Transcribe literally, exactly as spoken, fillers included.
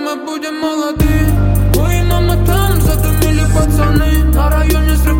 мы будем молоды. Ой, мама, там задумили пацаны. На районе срыв